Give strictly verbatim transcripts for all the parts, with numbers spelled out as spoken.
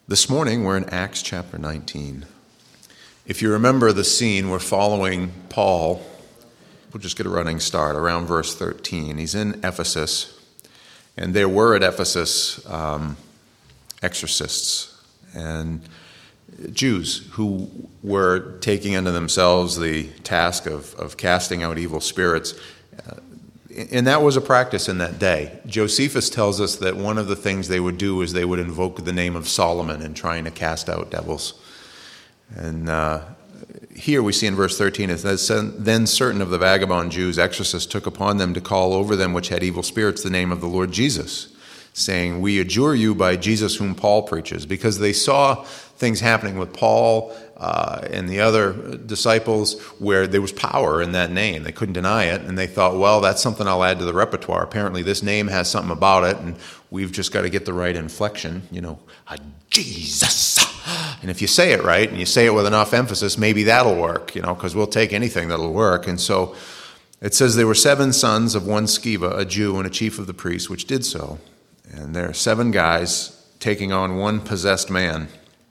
This morning, we're in Acts chapter nineteen. If you remember the scene, we're following Paul. We'll just get a running start around verse thirteen. He's in Ephesus, and there were at Ephesus um, exorcists and Jews who were taking unto themselves the task of, of casting out evil spirits. Uh, And that was a practice in that day. Josephus tells us that one of the things they would do is they would invoke the name of Solomon in trying to cast out devils. And uh, here we see in verse thirteen, it says, "Then certain of the vagabond Jews, exorcists, took upon them to call over them which had evil spirits the name of the Lord Jesus, saying, We adjure you by Jesus whom Paul preaches," because they saw things happening with Paul uh, and the other disciples where there was power in that name. They couldn't deny it, and they thought, well, that's something I'll add to the repertoire. Apparently this name has something about it, and we've just got to get the right inflection, you know, Jesus. And if you say it right, and you say it with enough emphasis, maybe that'll work, you know, because we'll take anything that'll work. And so it says there were seven sons of one Sceva, a Jew, and a chief of the priests, which did so. And there are seven guys taking on one possessed man.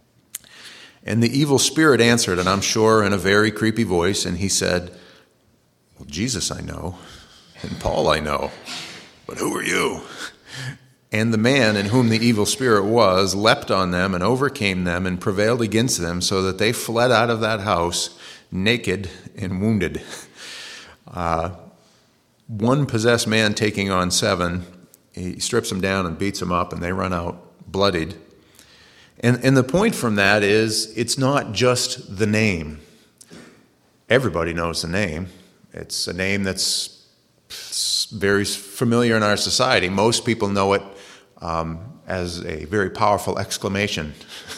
And the evil spirit answered, and I'm sure in a very creepy voice, and he said, well, Jesus I know, and Paul I know, but who are you? And the man in whom the evil spirit was leapt on them and overcame them and prevailed against them, so that they fled out of that house naked and wounded. Uh, one possessed man taking on seven, he strips them down and beats them up, and they run out bloodied. And, and the point from that is, it's not just the name. Everybody knows the name. It's a name that's very familiar in our society. Most people know it um, as a very powerful exclamation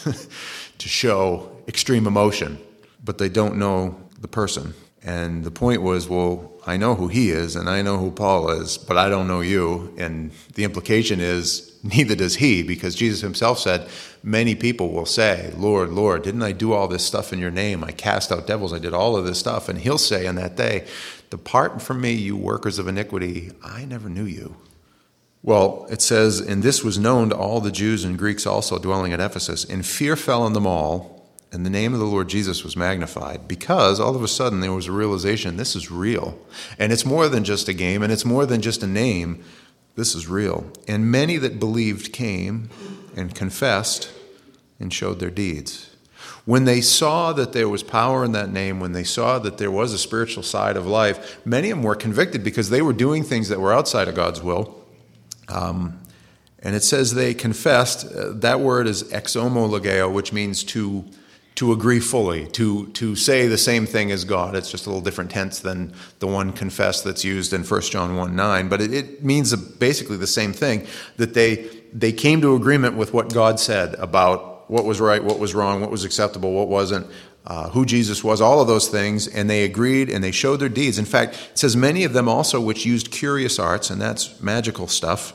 to show extreme emotion, but they don't know the person. And the point was, well, I know who he is, and I know who Paul is, but I don't know you. And the implication is, neither does he, because Jesus himself said, many people will say, Lord, Lord, didn't I do all this stuff in your name? I cast out devils, I did all of this stuff. And he'll say on that day, depart from me, you workers of iniquity, I never knew you. Well, it says, and this was known to all the Jews and Greeks also dwelling at Ephesus, and fear fell on them all, and the name of the Lord Jesus was magnified, because all of a sudden there was a realization, this is real. And it's more than just a game, and it's more than just a name. This is real. And many that believed came and confessed and showed their deeds. When they saw that there was power in that name, when they saw that there was a spiritual side of life, many of them were convicted because they were doing things that were outside of God's will. Um, and it says they confessed. Uh, that word is exomologeo, which means to to agree fully, to to say the same thing as God. It's just a little different tense than the one confess that's used in First John one nine, but it, it means basically the same thing, that they they came to agreement with what God said about what was right, what was wrong, what was acceptable, what wasn't, uh, who Jesus was, all of those things, and they agreed and they showed their deeds. In fact, it says many of them also which used curious arts, and that's magical stuff,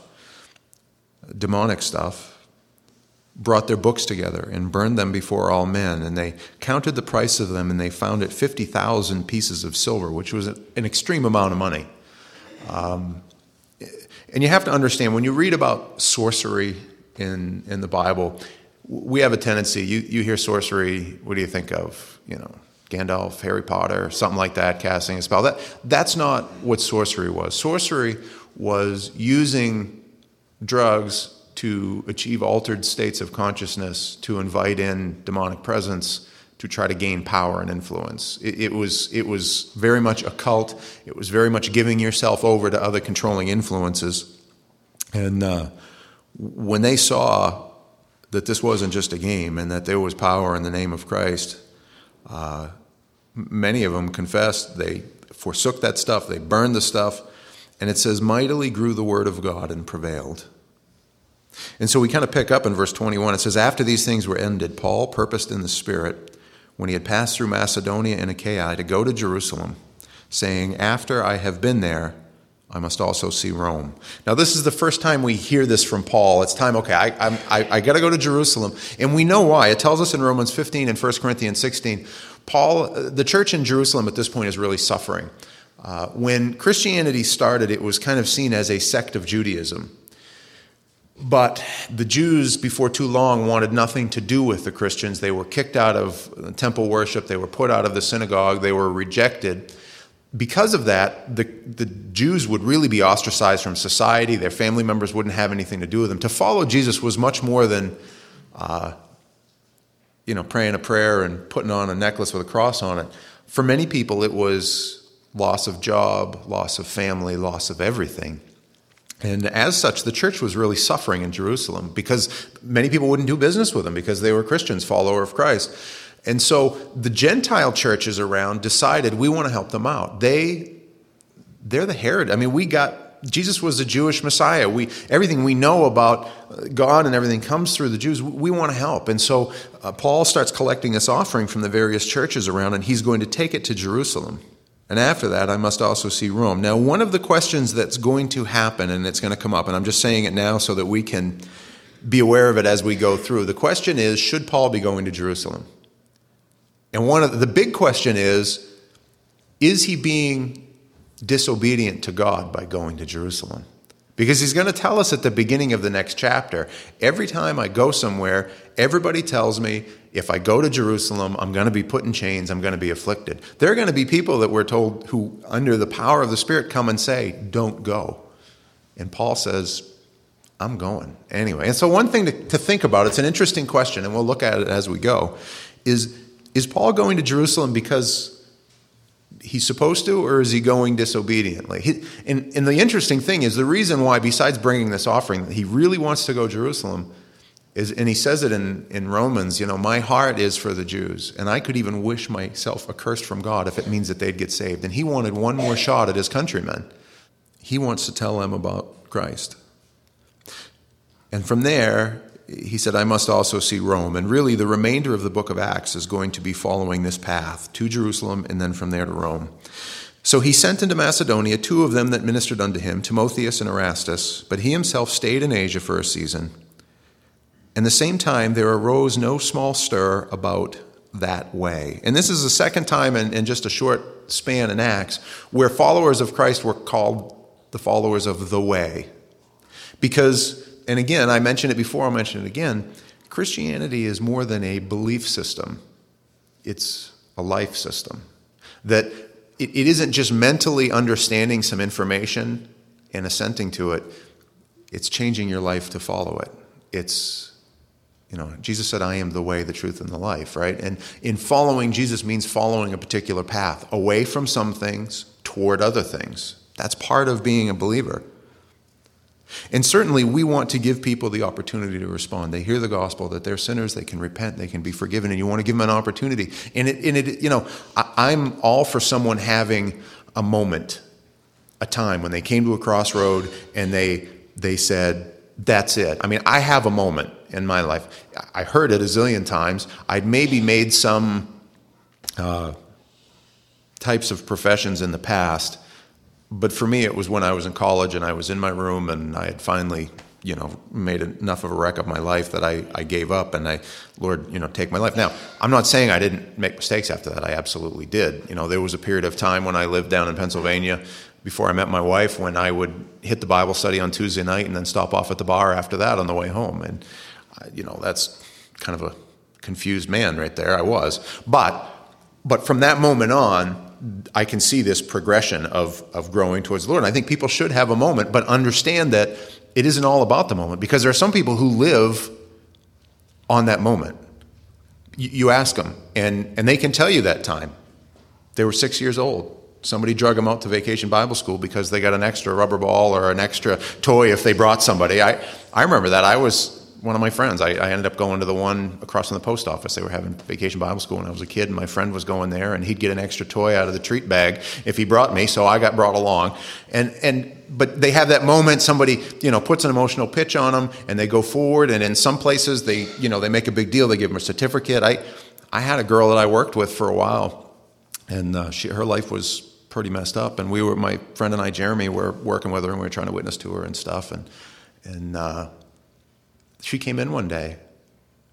demonic stuff, brought their books together and burned them before all men. And they counted the price of them, and they found it fifty thousand pieces of silver, which was an extreme amount of money. Um, and you have to understand, when you read about sorcery in, in the Bible, we have a tendency, you, you hear sorcery, what do you think of? You know, Gandalf, Harry Potter, something like that, casting a spell. That, that's not what sorcery was. Sorcery was using drugs to achieve altered states of consciousness, to invite in demonic presence, to try to gain power and influence. It, it was it was very much occult. It was very much giving yourself over to other controlling influences. And uh, when they saw that this wasn't just a game and that there was power in the name of Christ, uh, many of them confessed. They forsook that stuff. They burned the stuff. And it says, mightily grew the word of God and prevailed. And so we kind of pick up in verse twenty-one. It says, after these things were ended, Paul purposed in the Spirit, when he had passed through Macedonia and Achaia, to go to Jerusalem, saying, after I have been there, I must also see Rome. Now, this is the first time we hear this from Paul. It's time, okay, I, I'm, I, I got to go to Jerusalem. And we know why. It tells us in Romans fifteen and First Corinthians sixteen, Paul, the church in Jerusalem at this point is really suffering. Uh, when Christianity started, it was kind of seen as a sect of Judaism. But the Jews, before too long, wanted nothing to do with the Christians. They were kicked out of temple worship. They were put out of the synagogue. They were rejected. Because of that, the, the Jews would really be ostracized from society. Their family members wouldn't have anything to do with them. To follow Jesus was much more than, uh, you know, praying a prayer and putting on a necklace with a cross on it. For many people, it was loss of job, loss of family, loss of everything. And as such, the church was really suffering in Jerusalem because many people wouldn't do business with them because they were Christians, follower of Christ. And so the Gentile churches around decided we want to help them out. They, they're the heritage. I mean, we got, Jesus was the Jewish Messiah. We, everything we know about God and everything comes through the Jews. We want to help. And so uh, Paul starts collecting this offering from the various churches around, and he's going to take it to Jerusalem. And after that, I must also see Rome. Now, one of the questions that's going to happen, and it's going to come up, and I'm just saying it now so that we can be aware of it as we go through. The question is, should Paul be going to Jerusalem? And one of the, the big question is, is he being disobedient to God by going to Jerusalem? Because he's going to tell us at the beginning of the next chapter, every time I go somewhere, everybody tells me if I go to Jerusalem, I'm going to be put in chains, I'm going to be afflicted. There are going to be people that we're told who, under the power of the Spirit, come and say, don't go. And Paul says, I'm going anyway. And so one thing to, to think about, it's an interesting question, and we'll look at it as we go, is, is Paul going to Jerusalem because he's supposed to, or is he going disobediently? He, and, and the interesting thing is the reason why, besides bringing this offering, he really wants to go to Jerusalem is, and he says it in, in Romans, you know, my heart is for the Jews, and I could even wish myself accursed from God if it means that they'd get saved. And he wanted one more shot at his countrymen. He wants to tell them about Christ. And from there, he said, I must also see Rome. And really, the remainder of the book of Acts is going to be following this path to Jerusalem and then from there to Rome. So he sent into Macedonia two of them that ministered unto him, Timotheus and Erastus, but he himself stayed in Asia for a season. And the same time, there arose no small stir about that way. And this is the second time in, in just a short span in Acts where followers of Christ were called the followers of the way. Because, and again, I mentioned it before, I'll mention it again, Christianity is more than a belief system. It's a life system. That it, it isn't just mentally understanding some information and assenting to it. It's changing your life to follow it. It's, you know, Jesus said, I am the way, the truth, and the life, right? And in following Jesus means following a particular path, away from some things, toward other things. That's part of being a believer. And certainly we want to give people the opportunity to respond. They hear the gospel, that they're sinners, they can repent, they can be forgiven, and you want to give them an opportunity. And it, and it you know, I, I'm all for someone having a moment, a time when they came to a crossroad and they they said, that's it. I mean, I have a moment in my life. I heard it a zillion times. I'd maybe made some uh, types of professions in the past. But for me, it was when I was in college and I was in my room and I had finally, you know, made enough of a wreck of my life that I, I gave up and I, Lord, you know, take my life. Now, I'm not saying I didn't make mistakes after that. I absolutely did. You know, there was a period of time when I lived down in Pennsylvania before I met my wife when I would hit the Bible study on Tuesday night and then stop off at the bar after that on the way home. And, you know, that's kind of a confused man right there. I was. But, but from that moment on, I can see this progression of, of growing towards the Lord. And I think people should have a moment, but understand that it isn't all about the moment, because there are some people who live on that moment. You, you ask them, and, and they can tell you that time. They were six years old. Somebody drug them out to Vacation Bible School because they got an extra rubber ball or an extra toy if they brought somebody. I, I remember that. I was one of my friends. I, I ended up going to the one across from the post office. They were having Vacation Bible School when I was a kid, and my friend was going there, and he'd get an extra toy out of the treat bag if he brought me, so I got brought along. And and but they have that moment, somebody, you know, puts an emotional pitch on them, and they go forward, and in some places they, you know, they make a big deal. They give them a certificate. I, I had a girl that I worked with for a while, and uh, she, her life was pretty messed up, and we were, my friend and I, Jeremy, were working with her, and we were trying to witness to her and stuff, and and uh, she came in one day,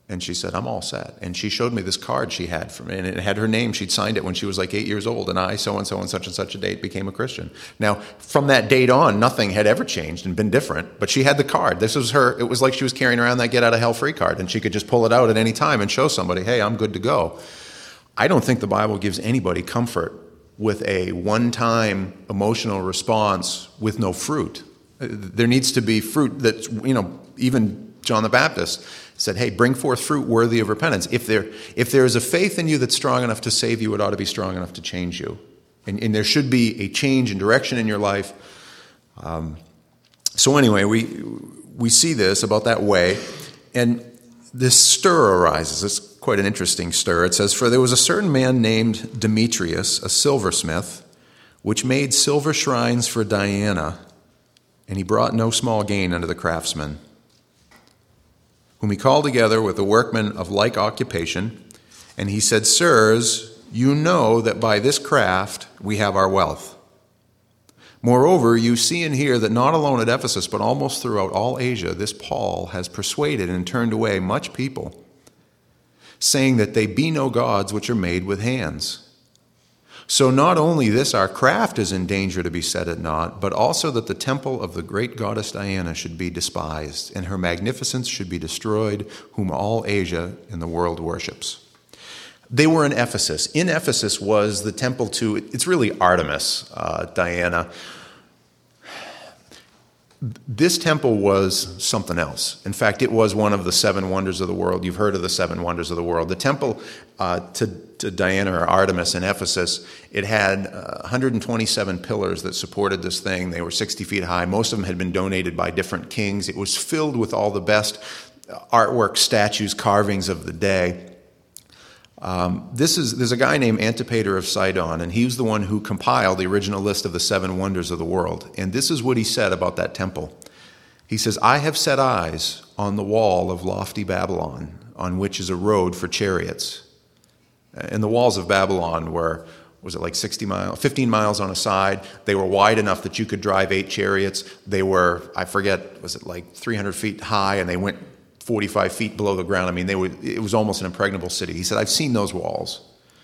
And she said, I'm all set. And she showed me this card she had from, and it had her name. She'd signed it when she was like eight years old. And I, so-and-so on such and such a date, became a Christian. Now, from that date on, nothing had ever changed and been different. But she had the card. This was her. It was like she was carrying around that get out of hell free card. And she could just pull it out at any time and show somebody, hey, I'm good to go. I don't think the Bible gives anybody comfort with a one-time emotional response with no fruit. There needs to be fruit that, you know, even John the Baptist said, hey, bring forth fruit worthy of repentance. If there if there is a faith in you that's strong enough to save you, it ought to be strong enough to change you. And, and there should be a change in direction in your life. Um, so anyway, we we see this about that way. And this stir arises. It's quite an interesting stir. It says, for there was a certain man named Demetrius, a silversmith, which made silver shrines for Diana, and he brought no small gain unto the craftsmen, whom he called together with the workmen of like occupation. And he said, sirs, you know that by this craft we have our wealth. Moreover, you see and hear that not alone at Ephesus, but almost throughout all Asia, this Paul has persuaded and turned away much people, saying that they be no gods which are made with hands. So not only this, our craft is in danger to be set at naught, but also that the temple of the great goddess Diana should be despised, and her magnificence should be destroyed, whom all Asia in the world worships. They were in Ephesus. In Ephesus was the temple to, it's really Artemis, uh, Diana. This temple was something else. In fact, it was one of the seven wonders of the world. You've heard of the seven wonders of the world. The temple uh, to, to Diana or Artemis in Ephesus, it had uh, one hundred twenty-seven pillars that supported this thing. They were sixty feet high. Most of them had been donated by different kings. It was filled with all the best artwork, statues, carvings of the day. Um, this is there's a guy named Antipater of Sidon, and he was the one who compiled the original list of the seven wonders of the world. And this is what he said about that temple. He says, I have set eyes on the wall of lofty Babylon, on which is a road for chariots. And the walls of Babylon were, was it like sixty miles, fifteen miles on a side? They were wide enough that you could drive eight chariots. They were, I forget, was it like three hundred feet high, and they went forty-five feet below the ground. I mean, they were, it was almost an impregnable city. He said, I've seen those walls.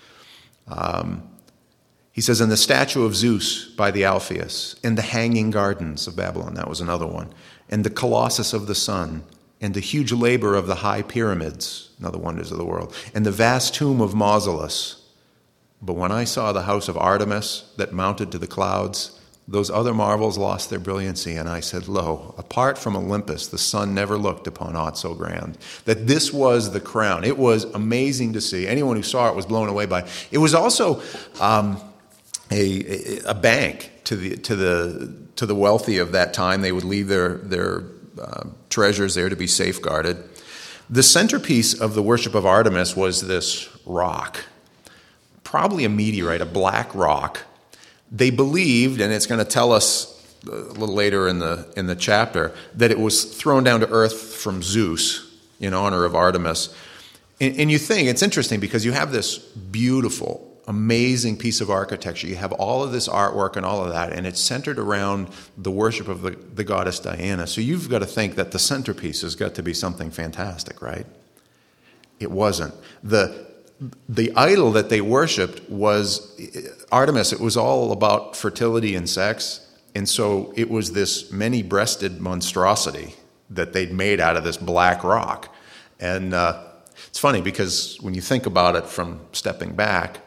Um, he says, and the statue of Zeus by the Alpheus, and the hanging gardens of Babylon, that was another one, and the Colossus of the sun, and the huge labor of the high pyramids, another wonders of the world, and the vast tomb of Mausolus. But when I saw the house of Artemis that mounted to the clouds, those other marvels lost their brilliancy, and I said, lo, apart from Olympus, the sun never looked upon aught so grand. That this was the crown. It was amazing to see. Anyone who saw it was blown away by it. It was also um, a, a bank to the to the to the wealthy of that time. They would leave their their uh, treasures there to be safeguarded. The centerpiece of the worship of Artemis was this rock, probably a meteorite, a black rock. They believed, and it's going to tell us a little later in the in the chapter, that it was thrown down to earth from Zeus in honor of Artemis. And, and you think, it's interesting because you have this beautiful, amazing piece of architecture. You have all of this artwork and all of that, and it's centered around the worship of the, the goddess Diana. So you've got to think that the centerpiece has got to be something fantastic, right? It wasn't. The The idol that they worshipped was Artemis. It was all about fertility and sex. And so it was this many-breasted monstrosity that they'd made out of this black rock. And uh, it's funny because when you think about it from stepping back,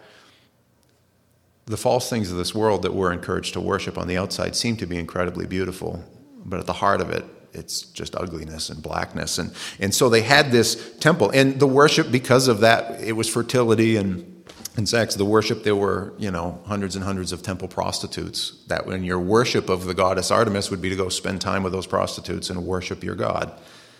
the false things of this world that we're encouraged to worship on the outside seem to be incredibly beautiful. But at the heart of it, it's just ugliness and blackness. And, and so they had this temple. And the worship, because of that, it was fertility and, and sex. The worship, there were, you know, hundreds and hundreds of temple prostitutes. That when your worship of the goddess Artemis would be to go spend time with those prostitutes and worship your god.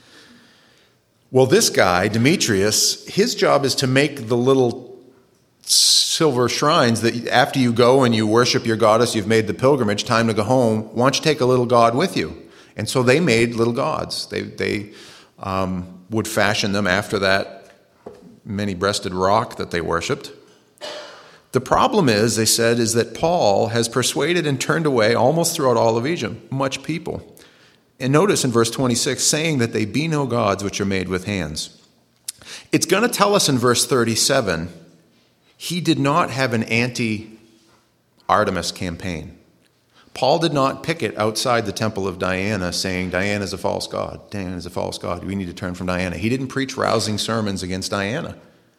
Well, this guy, Demetrius, his job is to make the little silver shrines that after you go and you worship your goddess, you've made the pilgrimage, time to go home, why don't you take a little god with you? And so they made little gods. They they um, would fashion them after that many-breasted rock that they worshipped. The problem is, they said, is that Paul has persuaded and turned away almost throughout all of Asia much people. And notice in verse twenty-six, saying that they be no gods which are made with hands. It's going to tell us in verse thirty-seven, he did not have an anti-Artemis campaign. Paul did not picket outside the temple of Diana saying, Diana is a false god. Diana is a false god. We need to turn from Diana. He didn't preach rousing sermons against Diana.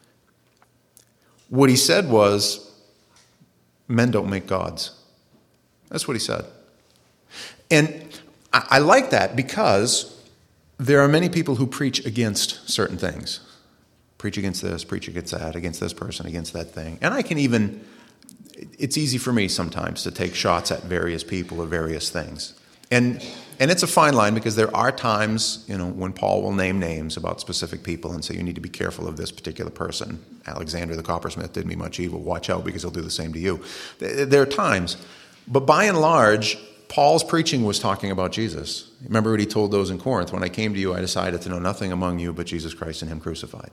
What he said was, men don't make gods. That's what he said. And I, I like that because there are many people who preach against certain things. Preach against this, preach against that, against this person, against that thing. And I can even, it's easy for me sometimes to take shots at various people or various things. And and it's a fine line because there are times, you know, when Paul will name names about specific people and say, you need to be careful of this particular person. Alexander the coppersmith did me much evil. Watch out because he'll do the same to you. There are times. But by and large, Paul's preaching was talking about Jesus. Remember what he told those in Corinth? When I came to you, I decided to know nothing among you but Jesus Christ and him crucified.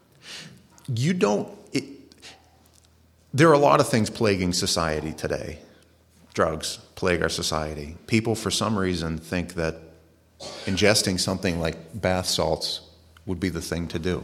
You don't, it, there are a lot of things plaguing society today. Drugs plague our society. People, for some reason, think that ingesting something like bath salts would be the thing to do.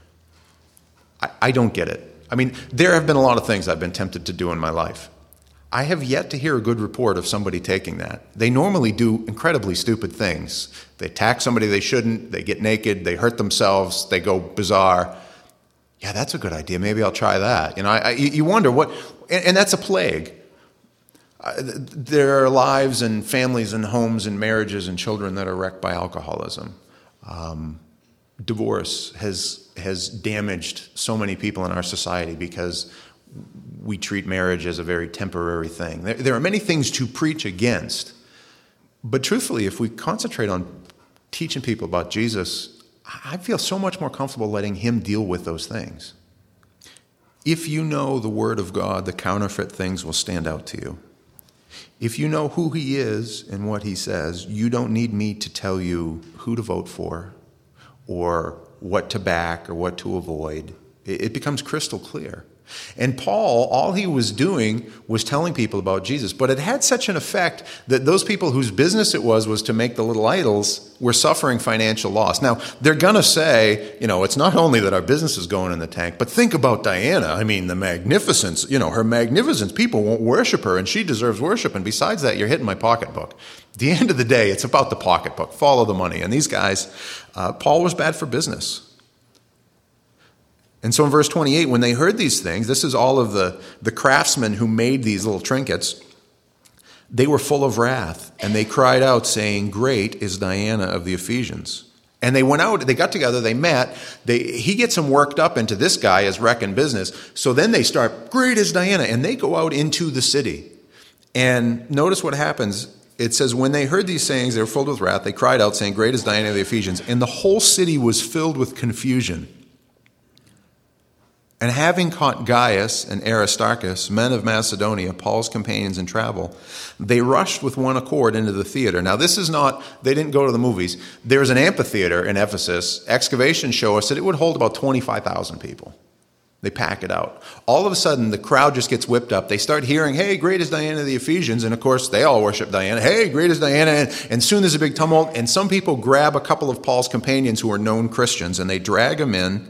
I, I don't get it. I mean, there have been a lot of things I've been tempted to do in my life. I have yet to hear a good report of somebody taking that. They normally do incredibly stupid things. They attack somebody they shouldn't, they get naked, they hurt themselves, they go bizarre. Yeah, that's a good idea. Maybe I'll try that. You know, I, I, you wonder what, and, and that's a plague. Uh, there are lives and families and homes and marriages and children that are wrecked by alcoholism. Um, divorce has has damaged so many people in our society because we treat marriage as a very temporary thing. There, there are many things to preach against, but truthfully, if we concentrate on teaching people about Jesus, I feel so much more comfortable letting him deal with those things. If you know the Word of God, the counterfeit things will stand out to you. If you know who he is and what he says, you don't need me to tell you who to vote for or what to back or what to avoid. It becomes crystal clear. And Paul, all he was doing was telling people about Jesus. But it had such an effect that those people whose business it was was to make the little idols were suffering financial loss. Now, they're going to say, you know, it's not only that our business is going in the tank, but think about Diana. I mean, the magnificence, you know, her magnificence. People won't worship her, and she deserves worship. And besides that, you're hitting my pocketbook. At the end of the day, it's about the pocketbook. Follow the money. And these guys, uh, Paul was bad for business. And so in verse twenty-eight, when they heard these things, this is all of the, the craftsmen who made these little trinkets, they were full of wrath, and they cried out, saying, great is Diana of the Ephesians. And they went out, they got together, they met, they, he gets them worked up into this guy as wrecking business. So then they start, great is Diana, and they go out into the city. And notice what happens. It says, when they heard these sayings, they were filled with wrath. They cried out, saying, great is Diana of the Ephesians. And the whole city was filled with confusion. And having caught Gaius and Aristarchus, men of Macedonia, Paul's companions in travel, they rushed with one accord into the theater. Now, this is not, they didn't go to the movies. There's an amphitheater in Ephesus. Excavations show us that it would hold about twenty-five thousand people. They pack it out. All of a sudden, the crowd just gets whipped up. They start hearing, hey, great is Diana of the Ephesians. And of course, they all worship Diana. Hey, great is Diana. And, and soon there's a big tumult. And some people grab a couple of Paul's companions who are known Christians, and they drag them in.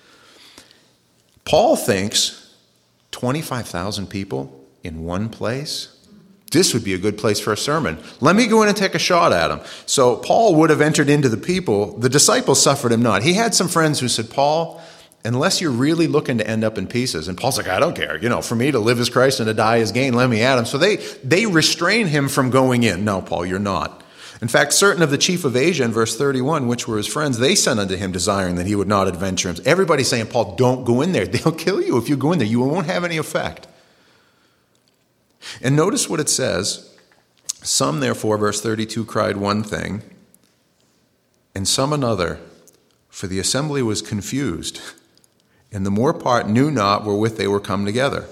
Paul thinks twenty-five thousand people in one place, this would be a good place for a sermon. Let me go in and take a shot at him. So Paul would have entered into the people. The disciples suffered him not. He had some friends who said, Paul, unless you're really looking to end up in pieces. And Paul's like, I don't care. You know, for me to live is Christ and to die is gain. Let me at him. So they, they restrain him from going in. No, Paul, you're not. In fact, certain of the chief of Asia, in verse thirty-one, which were his friends, they sent unto him, desiring that he would not adventure him. Everybody's saying, Paul, don't go in there. They'll kill you if you go in there. You won't have any effect. And notice what it says. Some, therefore, verse thirty-two, cried one thing, and some another, for the assembly was confused, and the more part knew not wherewith they were come together.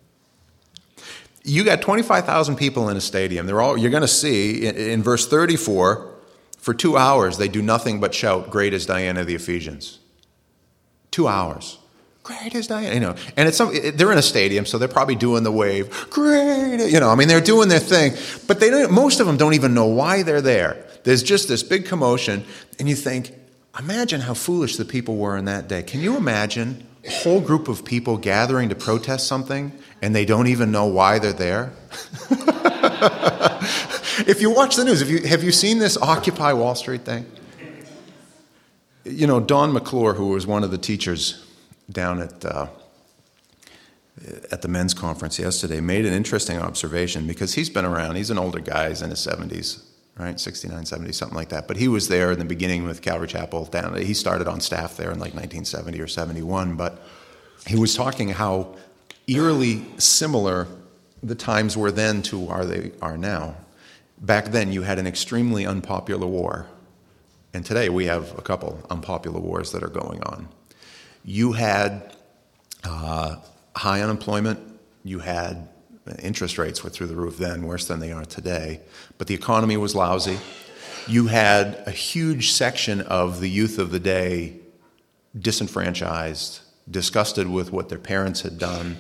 You got twenty-five thousand people in a stadium. They're all, you're going to see in, in verse thirty-four, for two hours they do nothing but shout, great is Diana of the Ephesians. Two hours. Great is Diana. You know, and it's some, they're in a stadium, so they're probably doing the wave. Great. You know, I mean, they're doing their thing. But they don't, most of them don't even know why they're there. There's just this big commotion, and you think, Imagine how foolish the people were in that day. Can you imagine a whole group of people gathering to protest something and they don't even know why they're there? If you watch the news, have you, have you seen this Occupy Wall Street thing? You know, Don McClure, who was one of the teachers down at uh, at the men's conference yesterday, made an interesting observation because he's been around. He's an older guy. He's in his seventies, right? sixty-nine, seventy, something like that. But he was there in the beginning with Calvary Chapel. Down. He started on staff there in like nineteen seventy or seventy-one. But he was talking how eerily similar the times were then to where they are now. Back then, you had an extremely unpopular war. And today, we have a couple unpopular wars that are going on. You had uh, high unemployment. You had interest rates were through the roof then, worse than they are today. But the economy was lousy. You had a huge section of the youth of the day disenfranchised, disgusted with what their parents had done.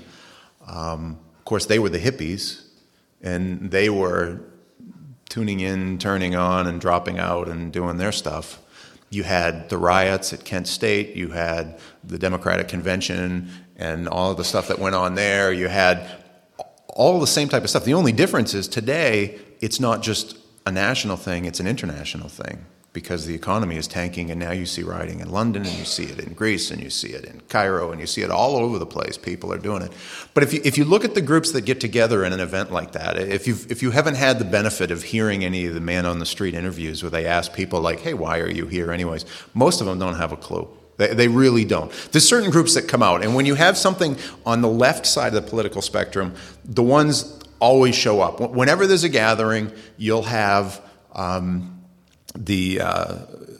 Um, of course, they were the hippies, and they were tuning in, turning on, and dropping out and doing their stuff. You had the riots at Kent State. You had the Democratic Convention and all of the stuff that went on there. You had all the same type of stuff. The only difference is today it's not just a national thing, it's an international thing because the economy is tanking, and now you see rioting in London, and you see it in Greece, and you see it in Cairo, and you see it all over the place. People are doing it. But if you if you look at the groups that get together in an event like that, if you if you haven't had the benefit of hearing any of the man-on-the-street interviews where they ask people like, hey, why are you here anyways? Most of them don't have a clue. They, they really don't. There's certain groups that come out, and when you have something on the left side of the political spectrum, the ones always show up. Whenever there's a gathering, you'll have um, the uh,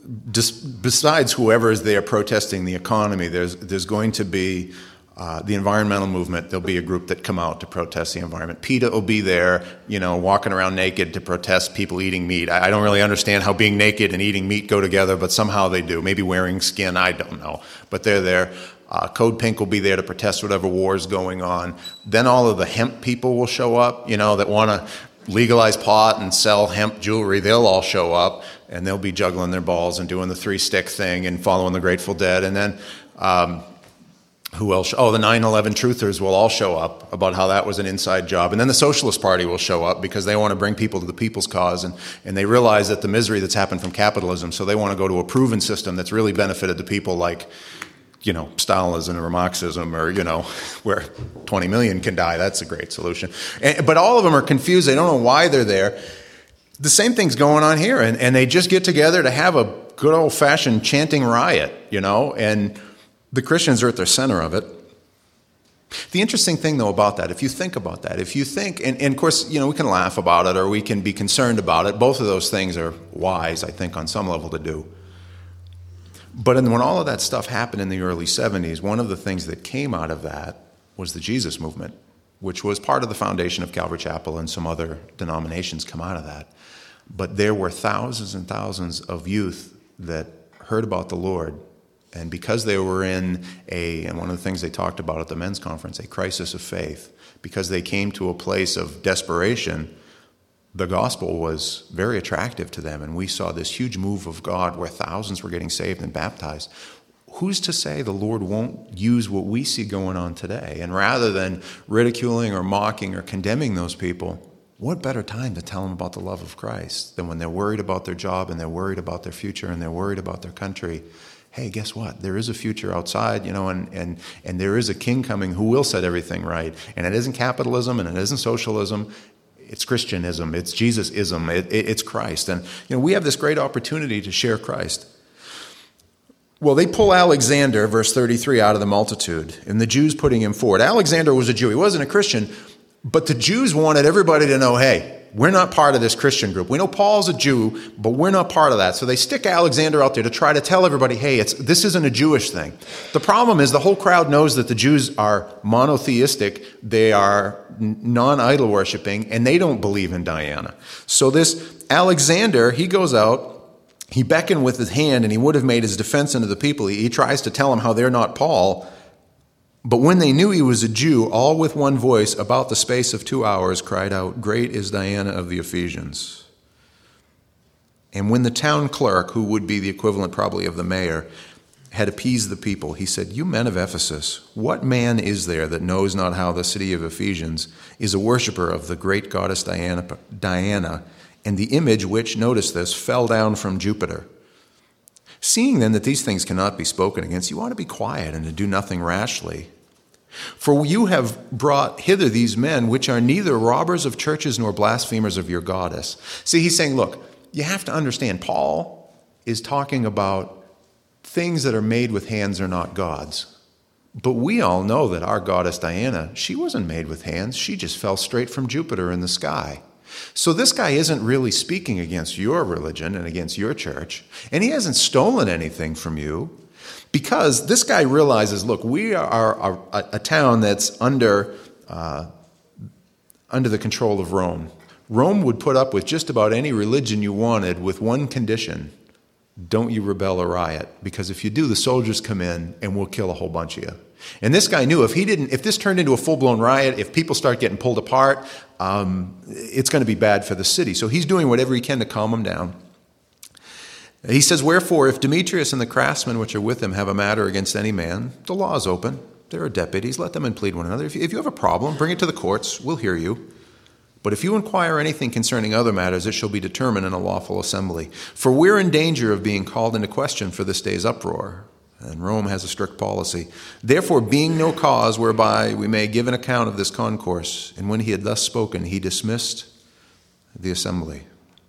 just besides whoever is there protesting the economy, there's there's going to be uh, the environmental movement. There'll be a group that come out to protest the environment. PETA will be there, you know, walking around naked to protest people eating meat. I, I don't really understand how being naked and eating meat go together, but somehow they do. Maybe wearing skin, I don't know, but they're there. Uh, Code Pink will be there to protest whatever war is going on. Then all of the hemp people will show up, you know, that want to legalize pot and sell hemp jewelry. They'll all show up, and they'll be juggling their balls and doing the three-stick thing and following the Grateful Dead. And then um, who else? Oh, the nine eleven truthers will all show up about how that was an inside job. And then the Socialist Party will show up because they want to bring people to the people's cause, and, and they realize that the misery that's happened from capitalism, so they want to go to a proven system that's really benefited the people like, you know, Stalinism or Marxism, or, you know, where twenty million can die. That's a great solution. And, but all of them are confused. They don't know why they're there. The same thing's going on here. And, and they just get together to have a good old-fashioned chanting riot, you know, and the Christians are at the center of it. The interesting thing, though, about that, if you think about that, if you think, and, and of course, you know, we can laugh about it or we can be concerned about it. Both of those things are wise, I think, on some level to do. But when all of that stuff happened in the early seventies, one of the things that came out of that was the Jesus movement, which was part of the foundation of Calvary Chapel, and some other denominations come out of that. But there were thousands and thousands of youth that heard about the Lord, and because they were in a, and one of the things they talked about at the men's conference, a crisis of faith, because they came to a place of desperation, the gospel was very attractive to them, and we saw this huge move of God where thousands were getting saved and baptized. Who's to say the Lord won't use what we see going on today? And rather than ridiculing or mocking or condemning those people, what better time to tell them about the love of Christ than when they're worried about their job and they're worried about their future and they're worried about their country? Hey, guess what? There is a future outside, you know, and, and, and there is a king coming who will set everything right. And it isn't capitalism and it isn't socialism. It's Christianism, it's Jesus-ism, it, it, it's Christ. And you know, we have this great opportunity to share Christ. Well, they pull Alexander, verse thirty-three, out of the multitude, and the Jews putting him forward. Alexander was a Jew. He wasn't a Christian, but the Jews wanted everybody to know, hey, we're not part of this Christian group. We know Paul's a Jew, but we're not part of that. So they stick Alexander out there to try to tell everybody, hey, it's this isn't a Jewish thing. The problem is the whole crowd knows that the Jews are monotheistic. They are non-idol worshiping, and they don't believe in Diana. So this Alexander, he goes out, he beckoned with his hand, and he would have made his defense unto the people. He, he tries to tell them how they're not Paul. But when they knew he was a Jew, all with one voice, about the space of two hours, cried out, "Great is Diana of the Ephesians." And when the town clerk, who would be the equivalent probably of the mayor, had appeased the people, he said, "You men of Ephesus, what man is there that knows not how the city of Ephesians is a worshiper of the great goddess Diana, Diana, and the image which," notice this, "fell down from Jupiter? Seeing then that these things cannot be spoken against, you ought to be quiet and to do nothing rashly. For you have brought hither these men, which are neither robbers of churches nor blasphemers of your goddess." See, he's saying, look, you have to understand, Paul is talking about things that are made with hands are not gods. But we all know that our goddess Diana, she wasn't made with hands. She just fell straight from Jupiter in the sky. So this guy isn't really speaking against your religion and against your church. And he hasn't stolen anything from you. Because this guy realizes, look, we are a, a town that's under, uh, under the control of Rome. Rome would put up with just about any religion you wanted with one condition: don't you rebel or riot, because if you do, the soldiers come in and we'll kill a whole bunch of you. And this guy knew if he didn't, if this turned into a full-blown riot, if people start getting pulled apart, um, it's going to be bad for the city. So he's doing whatever he can to calm them down. He says, "Wherefore, if Demetrius and the craftsmen which are with him have a matter against any man, the law is open. There are deputies. Let them plead one another. If you, if you have a problem, bring it to the courts. We'll hear you. But if you inquire anything concerning other matters, it shall be determined in a lawful assembly. For we're in danger of being called into question for this day's uproar. And Rome has a strict policy. Therefore, being no cause whereby we may give an account of this concourse." And when he had thus spoken, he dismissed the assembly.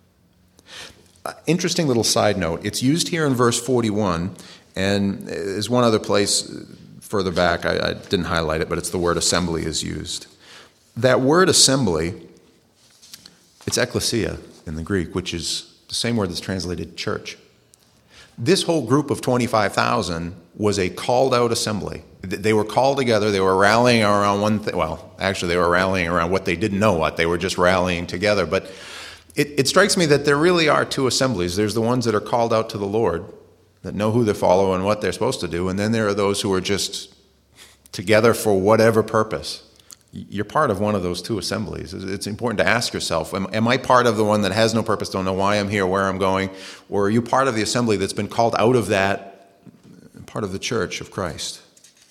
Uh, interesting little side note. It's used here in verse forty-one, and there's one other place further back. I, I didn't highlight it, but it's the word assembly is used. That word assembly, it's ekklesia in the Greek, which is the same word that's translated church. This whole group of twenty-five thousand was a called-out assembly. They were called together. They were rallying around one thing. Well, actually, they were rallying around what they didn't know what. They were just rallying together. But it, it strikes me that there really are two assemblies. There's the ones that are called out to the Lord, that know who they follow and what they're supposed to do. And then there are those who are just together for whatever purpose. You're part of one of those two assemblies. It's important to ask yourself, am, am I part of the one that has no purpose, don't know why I'm here, where I'm going? Or are you part of the assembly that's been called out of that, part of the church of Christ?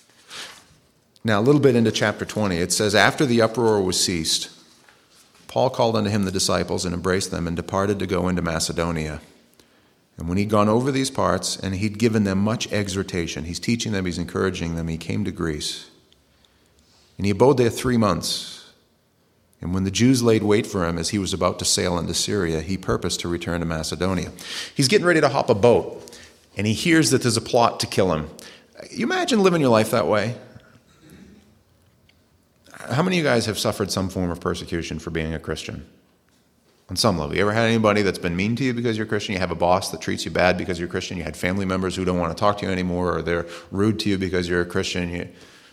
Now, a little bit into chapter twenty, it says, "After the uproar was ceased, Paul called unto him the disciples and embraced them and departed to go into Macedonia. And when he'd gone over these parts and he'd given them much exhortation," he's teaching them, he's encouraging them, he came to Greece. And he abode there three months. And when the Jews laid wait for him as he was about to sail into Syria, he purposed to return to Macedonia. He's getting ready to hop a boat, and he hears that there's a plot to kill him. You imagine living your life that way? How many of you guys have suffered some form of persecution for being a Christian? On some level. You ever had anybody that's been mean to you because you're a Christian? You have a boss that treats you bad because you're a Christian? You had family members who don't want to talk to you anymore, or they're rude to you because you're a Christian? You...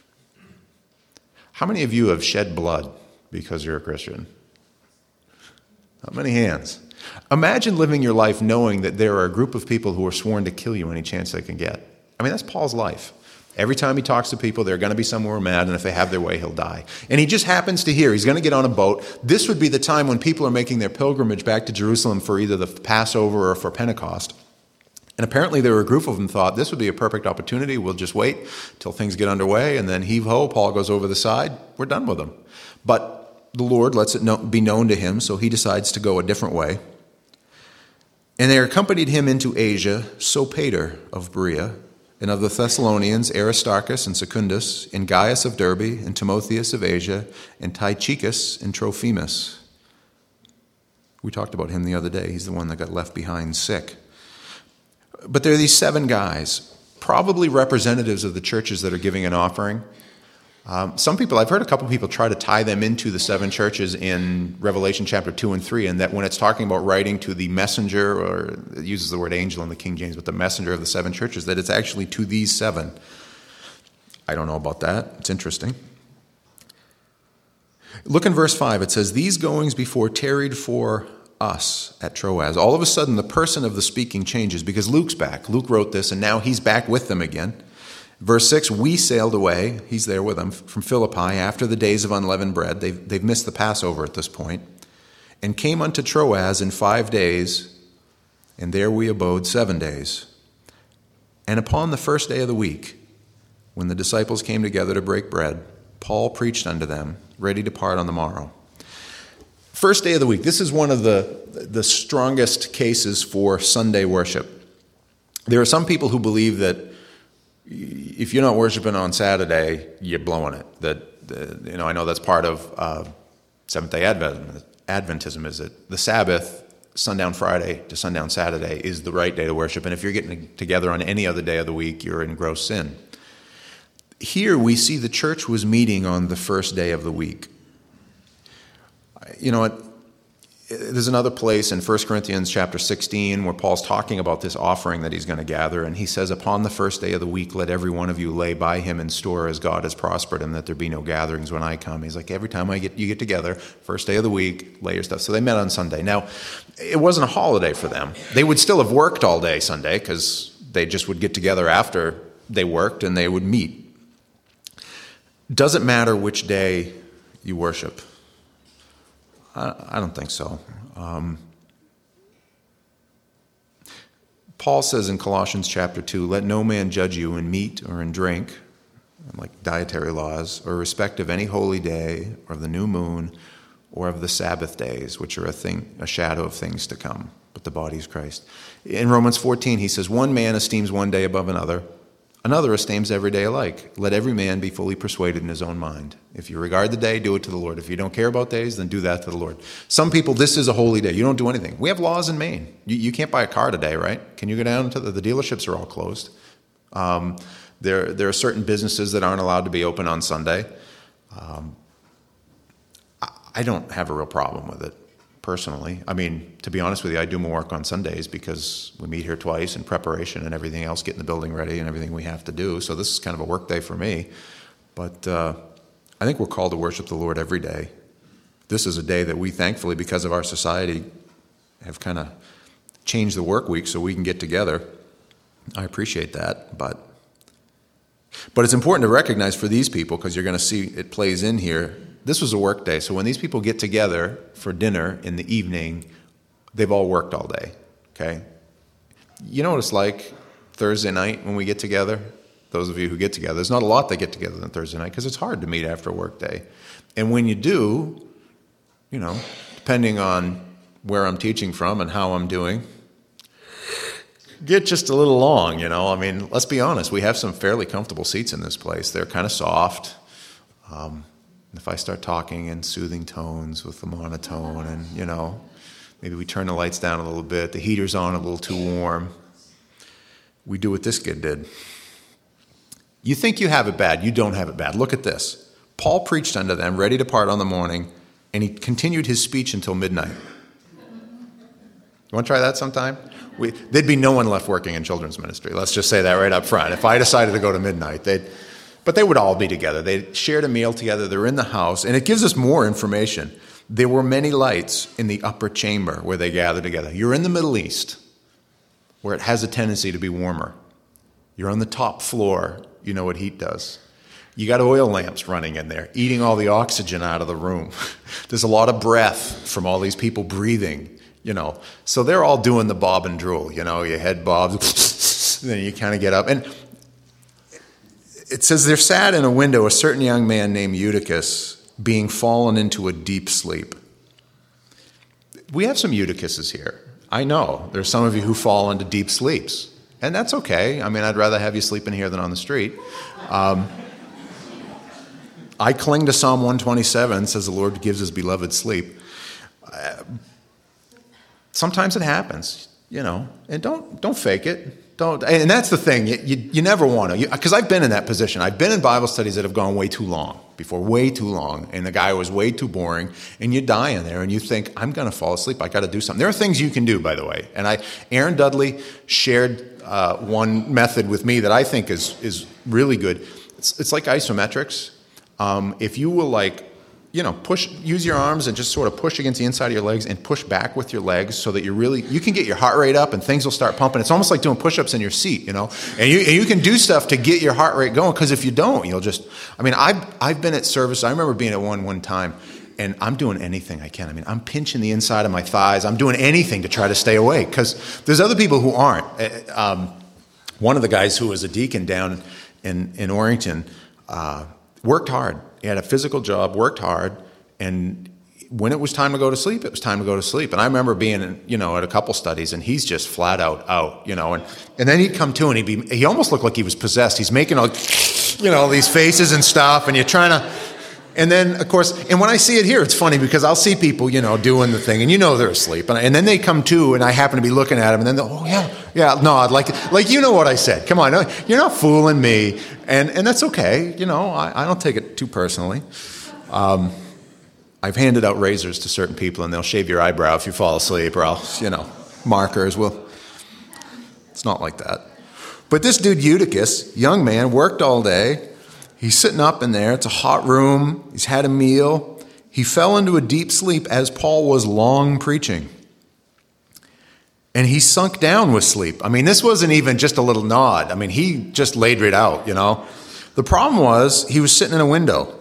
How many of you have shed blood because you're a Christian? Not many hands. Imagine living your life knowing that there are a group of people who are sworn to kill you any chance they can get. I mean, that's Paul's life. Every time he talks to people, they're going to be somewhere mad, and if they have their way, he'll die. And he just happens to hear he's going to get on a boat. This would be the time when people are making their pilgrimage back to Jerusalem for either the Passover or for Pentecost. And apparently there were a group of them thought this would be a perfect opportunity. We'll just wait till things get underway, and then heave-ho, Paul goes over the side. We're done with them. But the Lord lets it know, be known to him, so he decides to go a different way. And there accompanied him into Asia Sopater of Berea, and of the Thessalonians, Aristarchus and Secundus, and Gaius of Derbe, and Timotheus of Asia, and Tychicus and Trophimus. We talked about him the other day. He's the one that got left behind sick. But there are these seven guys, probably representatives of the churches that are giving an offering. Um, some people, I've heard a couple people try to tie them into the seven churches in Revelation chapter two and three, and that when it's talking about writing to the messenger, or it uses the word angel in the King James, but the messenger of the seven churches, that it's actually to these seven. I don't know about that. It's interesting. Look in verse five. It says, "These goings before tarried for us at Troas." All of a sudden, the person of the speaking changes because Luke's back. Luke wrote this, and now he's back with them again. Verse six, "We sailed away," he's there with them, "from Philippi after the days of unleavened bread." They've, they've missed the Passover at this point. "And came unto Troas in five days, and there we abode seven days. And upon the first day of the week, when the disciples came together to break bread, Paul preached unto them, ready to depart on the morrow. First day of the week. This is one of the, the strongest cases for Sunday worship. There are some people who believe that if you're not worshiping on Saturday, you're blowing it. That, that you know, I know that's part of uh, Seventh-day Advent, Adventism, is it? The Sabbath, sundown Friday to sundown Saturday, is the right day to worship. And if you're getting together on any other day of the week, you're in gross sin. Here we see the church was meeting on the first day of the week. You know what? There's another place in First Corinthians chapter sixteen where Paul's talking about this offering that he's going to gather, and he says, upon the first day of the week, let every one of you lay by him in store as God has prospered him, that there be no gatherings when I come. He's like, every time I get you get together, first day of the week, lay your stuff. So they met on Sunday. Now, it wasn't a holiday for them. They would still have worked all day Sunday because they just would get together after they worked and they would meet. Doesn't matter which day you worship. I don't think so. Um, Paul says in Colossians chapter two, let no man judge you in meat or in drink, like dietary laws, or respect of any holy day, or of the new moon, or of the Sabbath days, which are a thing, a shadow of things to come, but the body is Christ. In Romans fourteen, he says, one man esteems one day above another, another esteems every day alike. Let every man be fully persuaded in his own mind. If you regard the day, do it to the Lord. If you don't care about days, then do that to the Lord. Some people, this is a holy day. You don't do anything. We have laws in Maine. You, you can't buy a car today, right? Can you go down to the, the dealerships are all closed. Um, there, there are certain businesses that aren't allowed to be open on Sunday. Um, I, I don't have a real problem with it. Personally, I mean, to be honest with you, I do more work on Sundays because we meet here twice in preparation and everything else, getting the building ready and everything we have to do. So this is kind of a work day for me. But uh, I think we're called to worship the Lord every day. This is a day that we, thankfully, because of our society, have kind of changed the work week so we can get together. I appreciate that. But, but it's important to recognize for these people, because you're going to see it plays in here, this was a work day, so when these people get together for dinner in the evening, they've all worked all day, okay? You know what it's like Thursday night when we get together? Those of you who get together, there's not a lot that get together on Thursday night because it's hard to meet after a work day. And when you do, you know, depending on where I'm teaching from and how I'm doing, get just a little long, you know? I mean, let's be honest, we have some fairly comfortable seats in this place. They're kind of soft. Um... If I start talking in soothing tones with the monotone and, you know, maybe we turn the lights down a little bit, the heater's on a little too warm, we do what this kid did. You think you have it bad. You don't have it bad. Look at this. Paul preached unto them, ready to depart on the morning, and he continued his speech until midnight. You want to try that sometime? We, there'd be no one left working in children's ministry. Let's just say that right up front. If I decided to go to midnight, they'd... But they would all be together. They shared a meal together. They're in the house. And it gives us more information. There were many lights in the upper chamber where they gathered together. You're in the Middle East, where it has a tendency to be warmer. You're on the top floor. You know what heat does. You got oil lamps running in there, eating all the oxygen out of the room. There's a lot of breath from all these people breathing, you know. So they're all doing the bob and drool. You know, your head bobs, then you kind of get up. And it says, there sat in a window a certain young man named Eutychus, being fallen into a deep sleep. We have some Eutychuses here. I know. There's some of you who fall into deep sleeps. And that's okay. I mean, I'd rather have you sleeping here than on the street. Um, I cling to Psalm one twenty-seven, says the Lord gives his beloved sleep. Uh, sometimes it happens, you know, and don't don't fake it. Don't, and that's the thing, you, you, you never want to, because I've been in that position. I've been in Bible studies that have gone way too long, before way too long, and the guy was way too boring, and you die in there, and you think, I'm going to fall asleep, I got to do something. There are things you can do, by the way, and I, Aaron Dudley shared uh, one method with me that I think is is really good. It's, it's like isometrics. Um, if you will like, you know, push, use your arms and just sort of push against the inside of your legs and push back with your legs so that you really, you can get your heart rate up and things will start pumping. It's almost like doing push-ups in your seat, you know, and you, and you can do stuff to get your heart rate going, because if you don't, you'll just, I mean, I've, I've been at service. I remember being at one one time, and I'm doing anything I can. I mean, I'm pinching the inside of my thighs. I'm doing anything to try to stay awake because there's other people who aren't. Um, one of the guys who was a deacon down in, in Orrington uh, worked hard. He had a physical job, worked hard, and when it was time to go to sleep, it was time to go to sleep. And I remember being, in, you know, at a couple studies, and he's just flat out out, you know. And, and then he'd come to, and he'd be, he almost looked like he was possessed. He's making all, you know, these faces and stuff, and you're trying to, and then, of course, and when I see it here, it's funny because I'll see people, you know, doing the thing, and you know they're asleep. And, I, and then they come to, and I happen to be looking at them, and then they're, oh, yeah, yeah, no, I'd like, like, you know what I said. Come on, you're not fooling me. And, and that's okay, you know, I, I don't take it too personally. Um, I've handed out razors to certain people, and they'll shave your eyebrow if you fall asleep, or I'll, you know, markers. Well, it's not like that. But this dude Eutychus, young man, worked all day. He's sitting up in there. It's a hot room. He's had a meal. He fell into a deep sleep as Paul was long preaching. And he sunk down with sleep. I mean, this wasn't even just a little nod. I mean, he just laid right out, you know. The problem was he was sitting in a window.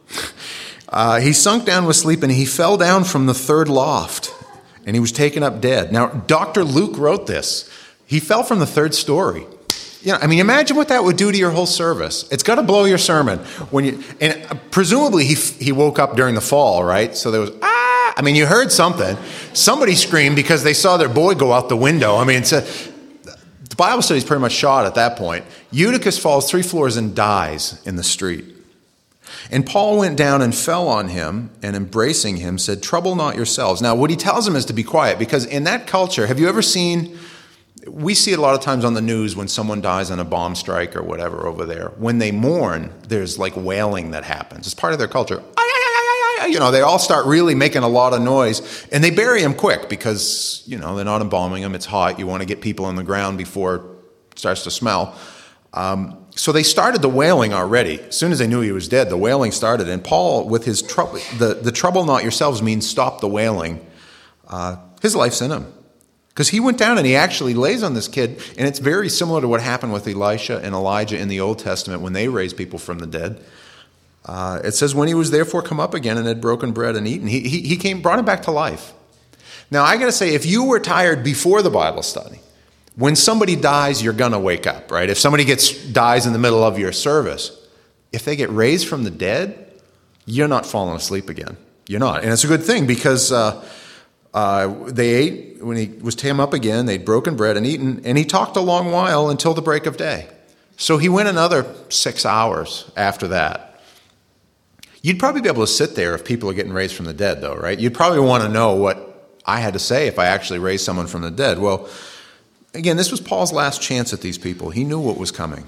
Uh, he sunk down with sleep, and he fell down from the third loft, and he was taken up dead. Now, Doctor Luke wrote this. He fell from the third story. You know, I mean, imagine what that would do to your whole service. It's got to blow your sermon. When you, and presumably he he woke up during the fall, right? So there was, ah! I mean, you heard something. Somebody screamed because they saw their boy go out the window. I mean, it's a, the Bible study's pretty much shot at that point. Eutychus falls three floors and dies in the street. And Paul went down and fell on him, and embracing him said, trouble not yourselves. Now, what he tells him is to be quiet, because in that culture, have you ever seen, we see it a lot of times on the news when someone dies in a bomb strike or whatever over there. When they mourn, there's like wailing that happens. It's part of their culture. You know, they all start really making a lot of noise, and they bury him quick because, you know, they're not embalming him. It's hot. You want to get people in the ground before it starts to smell. Um, so they started the wailing already. As soon as they knew he was dead, the wailing started. And Paul, with his trouble, the, the trouble not yourselves means stop the wailing. Uh, his life's in him. Because he went down and he actually lays on this kid. And it's very similar to what happened with Elisha and Elijah in the Old Testament when they raised people from the dead. Uh, it says, when he was therefore come up again and had broken bread and eaten, he, he, he came, brought him back to life. Now, I got to say, if you were tired before the Bible study, when somebody dies, you're going to wake up, right? If somebody gets dies in the middle of your service, if they get raised from the dead, you're not falling asleep again. You're not. And it's a good thing because uh, uh, they ate, when he was came up again, they'd broken bread and eaten, and he talked a long while until the break of day. So he went another six hours after that. You'd probably be able to sit there if people are getting raised from the dead, though, right? You'd probably want to know what I had to say if I actually raised someone from the dead. Well, again, this was Paul's last chance at these people. He knew what was coming.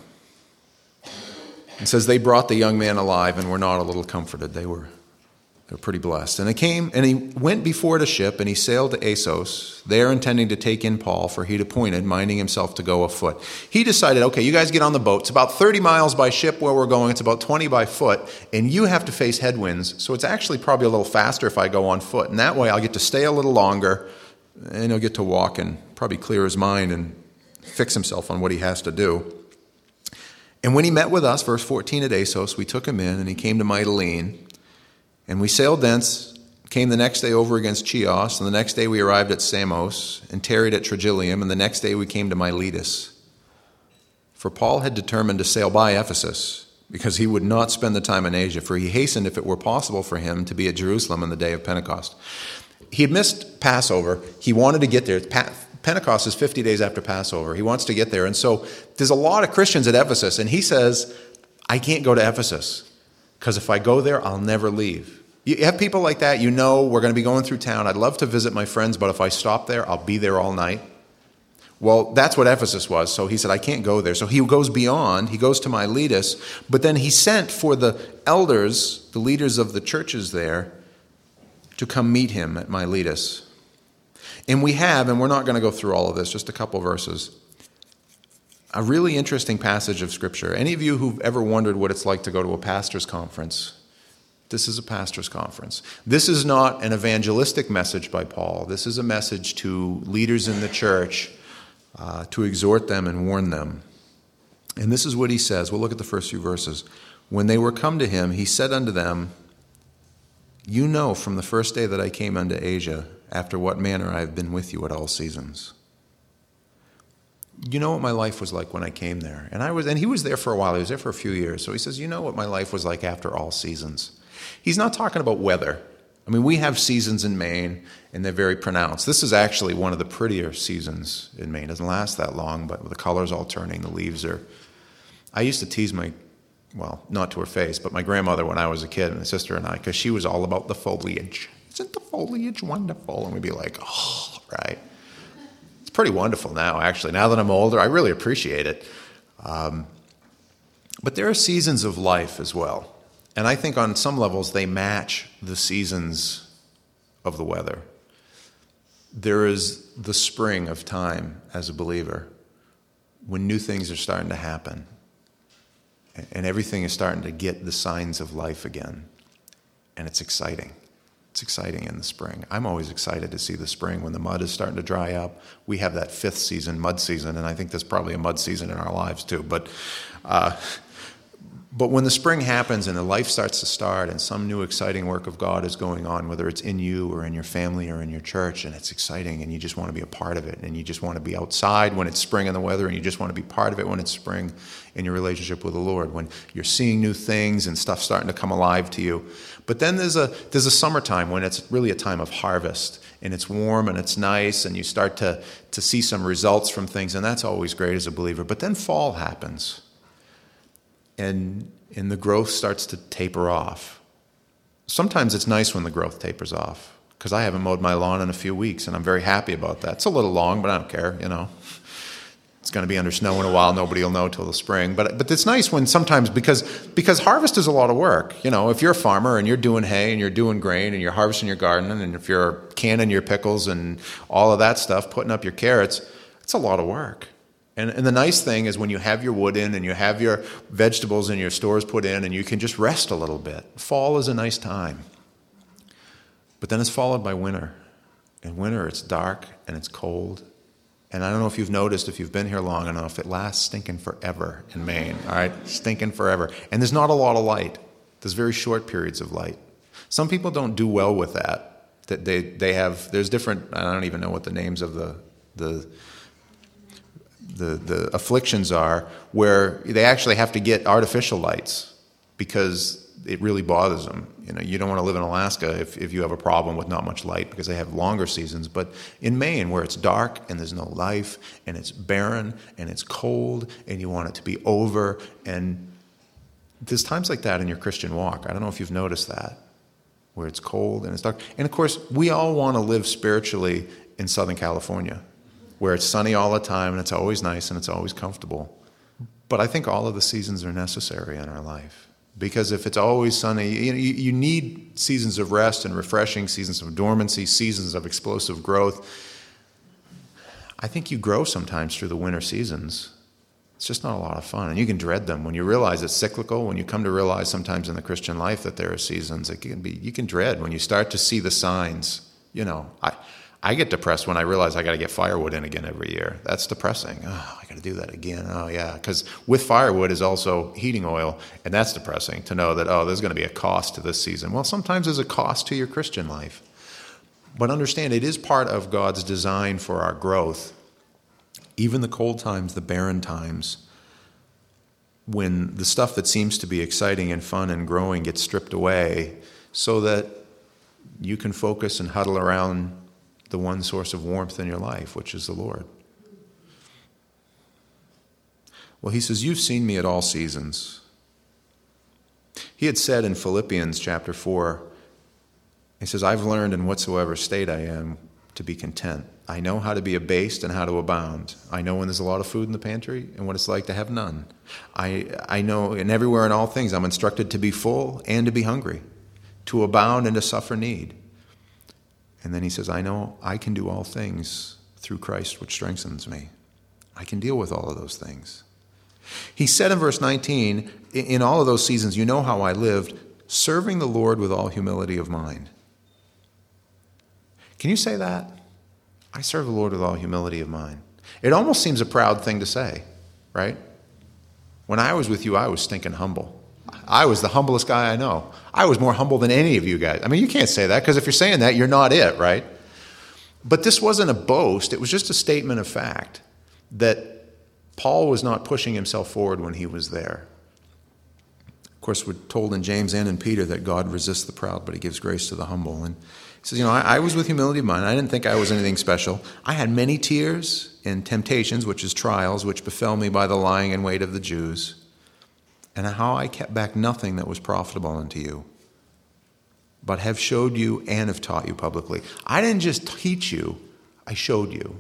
It says they brought the young man alive and were not a little comforted. They were, they were pretty blessed. And it came, and he went before the ship, and he sailed to Assos, there intending to take in Paul, for he'd appointed, minding himself to go afoot. He decided, okay, you guys get on the boat. It's about thirty miles by ship where we're going. It's about twenty by foot, and you have to face headwinds. So it's actually probably a little faster if I go on foot. And that way I'll get to stay a little longer, and he'll get to walk and probably clear his mind and fix himself on what he has to do. And when he met with us, verse fourteen, at Assos, we took him in, and he came to Mytilene. And we sailed thence, came the next day over against Chios, and the next day we arrived at Samos, and tarried at Trogyllium, and the next day we came to Miletus. For Paul had determined to sail by Ephesus, because he would not spend the time in Asia, for he hastened, if it were possible for him, to be at Jerusalem on the day of Pentecost. He had missed Passover. He wanted to get there. Pentecost is fifty days after Passover. He wants to get there. And so there's a lot of Christians at Ephesus, and he says, I can't go to Ephesus, because if I go there, I'll never leave. You have people like that, you know, we're going to be going through town. I'd love to visit my friends, but if I stop there, I'll be there all night. Well, that's what Ephesus was. So he said, I can't go there. So he goes beyond. He goes to Miletus. But then he sent for the elders, the leaders of the churches there, to come meet him at Miletus. And we have, and we're not going to go through all of this, just a couple verses, a really interesting passage of Scripture. Any of you who've ever wondered what it's like to go to a pastor's conference, this is a pastor's conference. This is not an evangelistic message by Paul. This is a message to leaders in the church uh, to exhort them and warn them. And this is what he says. We'll look at the first few verses. When they were come to him, he said unto them, You know from the first day that I came unto Asia, after what manner I have been with you at all seasons. You know what my life was like when I came there. And I was, and he was there for a while. He was there for a few years. So he says, you know what my life was like after all seasons. He's not talking about weather. I mean, we have seasons in Maine, and they're very pronounced. This is actually one of the prettier seasons in Maine. It doesn't last that long, but the colors all turning, the leaves are... I used to tease my, well, not to her face, but my grandmother when I was a kid, and my sister and I, because she was all about the foliage. Isn't the foliage wonderful? And we'd be like, oh, right. It's pretty wonderful now, actually. Now that I'm older, I really appreciate it. Um, but there are seasons of life as well. And I think on some levels they match the seasons of the weather. There is the spring of time as a believer when new things are starting to happen and everything is starting to get the signs of life again. And it's exciting. It's exciting in the spring. I'm always excited to see the spring when the mud is starting to dry up. We have that fifth season, mud season, and I think there's probably a mud season in our lives too. But uh, But when the spring happens and the life starts to start and some new exciting work of God is going on, whether it's in you or in your family or in your church, and it's exciting and you just want to be a part of it, and you just want to be outside when it's spring in the weather, and you just want to be part of it when it's spring in your relationship with the Lord, when you're seeing new things and stuff starting to come alive to you. But then there's a there's a summertime when it's really a time of harvest, and it's warm and it's nice, and you start to, to see some results from things, and that's always great as a believer. But then fall happens. And, and the growth starts to taper off. Sometimes it's nice when the growth tapers off, because I haven't mowed my lawn in a few weeks, and I'm very happy about that. It's a little long, but I don't care, you know. It's going to be under snow in a while. Nobody will know till the spring. But but it's nice when sometimes, because because harvest is a lot of work. You know, if you're a farmer and you're doing hay and you're doing grain and you're harvesting your garden, and if you're canning your pickles and all of that stuff, putting up your carrots, it's a lot of work. And, and the nice thing is when you have your wood in and you have your vegetables and your stores put in and you can just rest a little bit. Fall is a nice time. But then it's followed by winter. In winter, it's dark and it's cold. And I don't know if you've noticed, if you've been here long enough, it lasts stinking forever in Maine, all right? Stinking forever. And there's not a lot of light. There's very short periods of light. Some people don't do well with that. That they, they have, there's different, I don't even know what the names of the the The, the afflictions are, where they actually have to get artificial lights because it really bothers them. You know, you don't want to live in Alaska if, if you have a problem with not much light, because they have longer seasons. But in Maine, where it's dark and there's no life and it's barren and it's cold and you want it to be over, and there's times like that in your Christian walk. I don't know if you've noticed that, where it's cold and it's dark. And of course, we all want to live spiritually in Southern California, where it's sunny all the time and it's always nice and it's always comfortable. But I think all of the seasons are necessary in our life. Because if it's always sunny, you, you need seasons of rest and refreshing, seasons of dormancy, seasons of explosive growth. I think you grow sometimes through the winter seasons. It's just not a lot of fun. And you can dread them. When you realize it's cyclical, when you come to realize sometimes in the Christian life that there are seasons, it can be, you can dread when you start to see the signs. You know, I... I get depressed when I realize I got to get firewood in again every year. That's depressing. Oh, I got to do that again. Oh, yeah. Because with firewood is also heating oil, and that's depressing to know that, oh, there's going to be a cost to this season. Well, sometimes there's a cost to your Christian life. But understand, it is part of God's design for our growth. Even the cold times, the barren times, when the stuff that seems to be exciting and fun and growing gets stripped away so that you can focus and huddle around the one source of warmth in your life, which is the Lord. Well, he says, you've seen me at all seasons. He had said in Philippians chapter four, he says, I've learned in whatsoever state I am to be content. I know how to be abased and how to abound. I know when there's a lot of food in the pantry and what it's like to have none. I, I know in everywhere in all things I'm instructed to be full and to be hungry, to abound and to suffer need. And then he says, I know I can do all things through Christ, which strengthens me. I can deal with all of those things. He said in verse nineteen, in all of those seasons, you know how I lived, serving the Lord with all humility of mind. Can you say that? I serve the Lord with all humility of mind. It almost seems a proud thing to say, right? When I was with you, I was stinking humble. I was the humblest guy I know. I was more humble than any of you guys. I mean, you can't say that, because if you're saying that, you're not it, right? But this wasn't a boast. It was just a statement of fact that Paul was not pushing himself forward when he was there. Of course, we're told in James and in Peter that God resists the proud, but he gives grace to the humble. And he says, you know, I, I was with humility of mind. I didn't think I was anything special. I had many tears and temptations, which is trials, which befell me by the lying in wait of the Jews, and how I kept back nothing that was profitable unto you, but have showed you and have taught you publicly. I didn't just teach you, I showed you.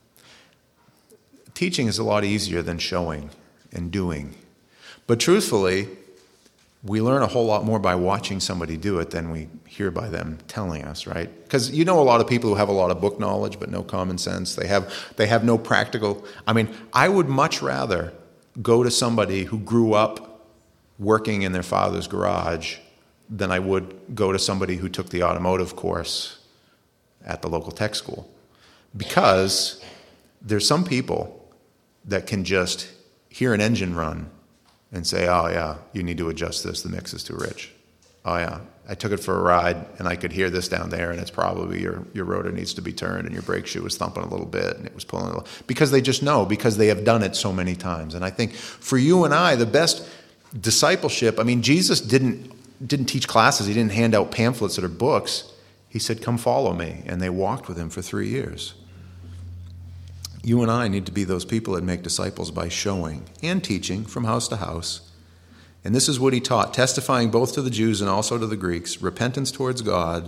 Teaching is a lot easier than showing and doing. But truthfully, we learn a whole lot more by watching somebody do it than we hear by them telling us, right? Because you know a lot of people who have a lot of book knowledge but no common sense. They have they have no practical... I mean, I would much rather go to somebody who grew up working in their father's garage than I would go to somebody who took the automotive course at the local tech school. Because there's some people that can just hear an engine run and say, oh yeah, you need to adjust this, the mix is too rich. Oh yeah, I took it for a ride and I could hear this down there, and it's probably your, your rotor needs to be turned and your brake shoe was thumping a little bit and it was pulling a little. Because they just know, because they have done it so many times. And I think for you and I, the best discipleship, I mean, Jesus didn't didn't teach classes, he didn't hand out pamphlets that are books. He said, come follow me. And they walked with him for three years. You and I need to be those people that make disciples by showing and teaching from house to house. And this is what he taught, testifying both to the Jews and also to the Greeks, repentance towards God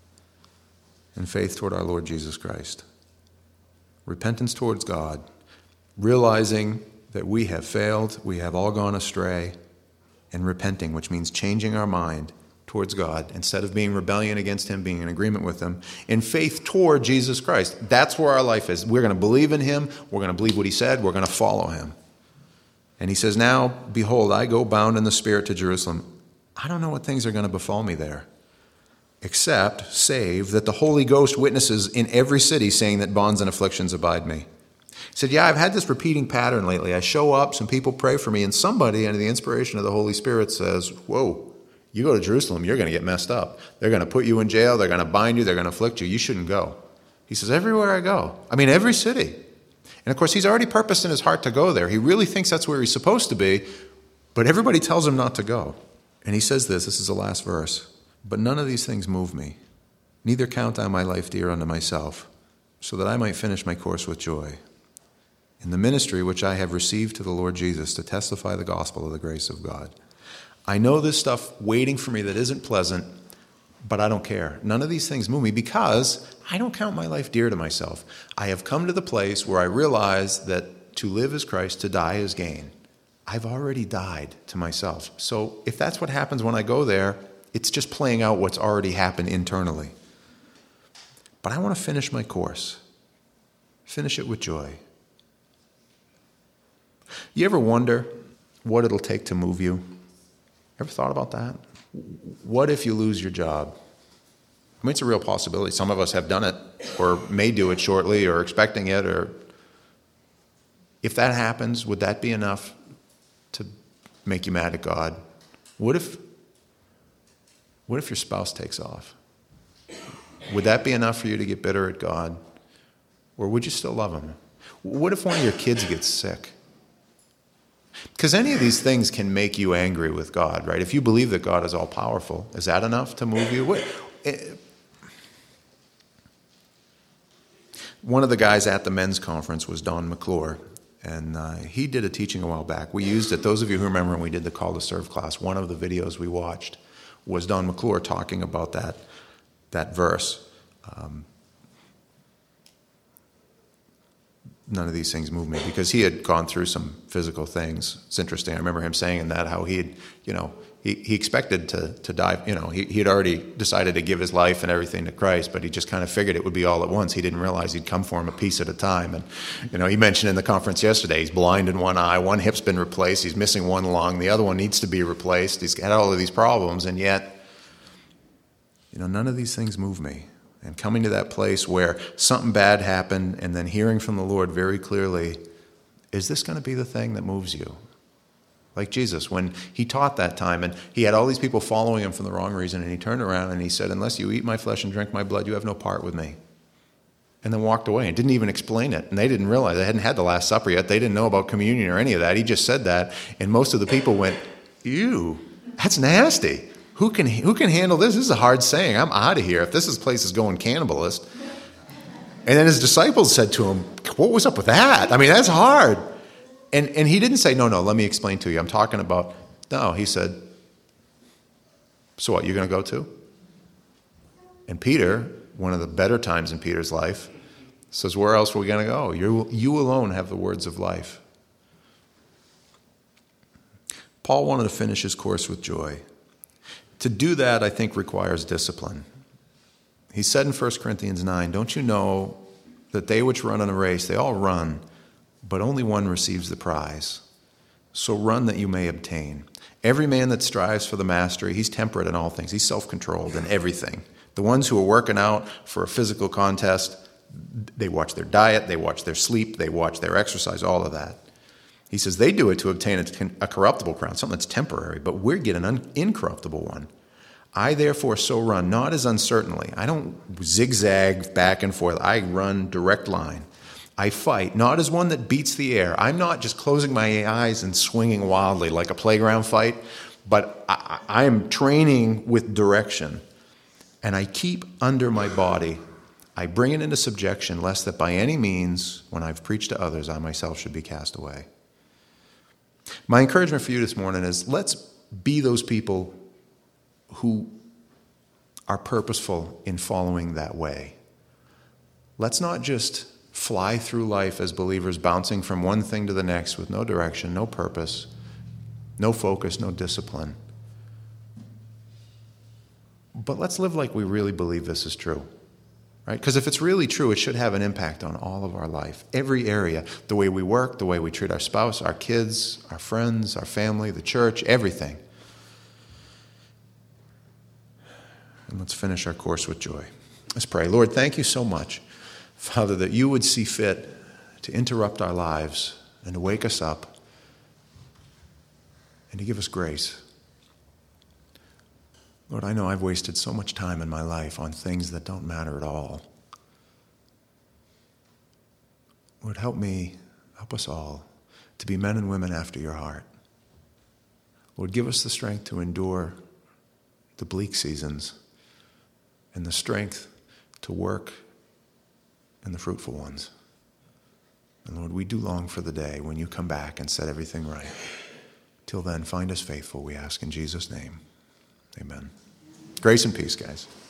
and faith toward our Lord Jesus Christ. Repentance towards God, realizing that we have failed, we have all gone astray, and repenting, which means changing our mind towards God, instead of being rebellion against him, being in agreement with him, in faith toward Jesus Christ. That's where our life is. We're going to believe in him. We're going to believe what he said. We're going to follow him. And he says, now, behold, I go bound in the Spirit to Jerusalem. I don't know what things are going to befall me there, except, save, that the Holy Ghost witnesses in every city, saying that bonds and afflictions abide me. He said, yeah, I've had this repeating pattern lately. I show up, some people pray for me, and somebody, under the inspiration of the Holy Spirit, says, whoa, you go to Jerusalem, you're going to get messed up. They're going to put you in jail. They're going to bind you. They're going to afflict you. You shouldn't go. He says, everywhere I go. I mean, every city. And of course, he's already purposed in his heart to go there. He really thinks that's where he's supposed to be, but everybody tells him not to go. And he says this, this is the last verse, but none of these things move me. Neither count I my life dear unto myself, so that I might finish my course with joy, in the ministry which I have received to the Lord Jesus, to testify the gospel of the grace of God. I know this stuff waiting for me that isn't pleasant, but I don't care. None of these things move me because I don't count my life dear to myself. I have come to the place where I realize that to live is Christ, to die is gain. I've already died to myself. So if that's what happens when I go there, it's just playing out what's already happened internally. But I want to finish my course. Finish it with joy. You ever wonder what it'll take to move you? Ever thought about that? What if you lose your job? I mean, it's a real possibility. Some of us have done it or may do it shortly or expecting it. Or if that happens, would that be enough to make you mad at God? What if, what if your spouse takes off? Would that be enough for you to get bitter at God? Or would you still love him? What if one of your kids gets sick? Because any of these things can make you angry with God, right? If you believe that God is all-powerful, is that enough to move you? What, it, one of the guys at the men's conference was Don McClure, and uh, he did a teaching a while back. We used it. Those of you who remember when we did the Call to Serve class, one of the videos we watched was Don McClure talking about that, that verse. Um, None of these things move me, because he had gone through some physical things. It's interesting. I remember him saying that, how he had, you know, he, he expected to to die. You know, he, he had already decided to give his life and everything to Christ, but he just kind of figured it would be all at once. He didn't realize he'd come for him a piece at a time. And, you know, he mentioned in the conference yesterday, he's blind in one eye, one hip's been replaced, he's missing one lung, the other one needs to be replaced. He's had all of these problems, and yet, you know, none of these things move me. And coming to that place where something bad happened and then hearing from the Lord very clearly, is this going to be the thing that moves you? like Jesus, when he taught that time, and he had all these people following him for the wrong reason, and he turned around and he said, unless you eat my flesh and drink my blood, you have no part with me. And then walked away and didn't even explain it. And they didn't realize, they hadn't had the Last Supper yet. They didn't know about communion or any of that. He just said that, and most of the people went, ew, that's nasty. Who can who can handle this? This is a hard saying. I'm out of here if this is, place is going cannibalist. And then his disciples said to him, what was up with that? I mean, that's hard. And and he didn't say, no, no, let me explain to you. I'm talking about, no, he said, so what, you're going to go too? And Peter, one of the better times in Peter's life, says, where else are we going to go? You, you alone have the words of life. Paul wanted to finish his course with joy. To do that, I think, requires discipline. He said in First Corinthians nine, don't you know that they which run in a race, they all run, but only one receives the prize. So run that you may obtain. Every man that strives for the mastery, he's temperate in all things. He's self-controlled in everything. The ones who are working out for a physical contest, they watch their diet, they watch their sleep, they watch their exercise, all of that. He says they do it to obtain a corruptible crown, something that's temporary, but we're getting an incorruptible one. I therefore so run, not as uncertainly. I don't zigzag back and forth. I run direct line. I fight, not as one that beats the air. I'm not just closing my eyes and swinging wildly like a playground fight, but I, I am training with direction. And I keep under my body. I bring it into subjection, lest that by any means, when I've preached to others, I myself should be cast away. My encouragement for you this morning is let's be those people who are purposeful in following that way. Let's not just fly through life as believers, bouncing from one thing to the next with no direction, no purpose, no focus, no discipline. But let's live like we really believe this is true. Right? Because if it's really true, it should have an impact on all of our life. Every area, the way we work, the way we treat our spouse, our kids, our friends, our family, the church, everything. And let's finish our course with joy. Let's pray. Lord, thank you so much, Father, that you would see fit to interrupt our lives and to wake us up and to give us grace. Lord, I know I've wasted so much time in my life on things that don't matter at all. Lord, help me, help us all to be men and women after your heart. Lord, give us the strength to endure the bleak seasons and the strength to work in the fruitful ones. And Lord, we do long for the day when you come back and set everything right. Till then, find us faithful, we ask in Jesus' name. Amen. Grace and peace, guys.